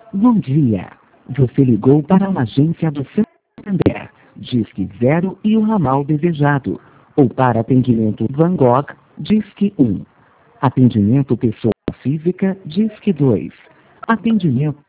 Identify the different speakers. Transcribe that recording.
Speaker 1: Bom dia. Você ligou para uma agência do Santander, Disque 0 e o ramal desejado. Ou para atendimento Van Gogh, Disque 1. Atendimento pessoa física, Disque 2. Atendimento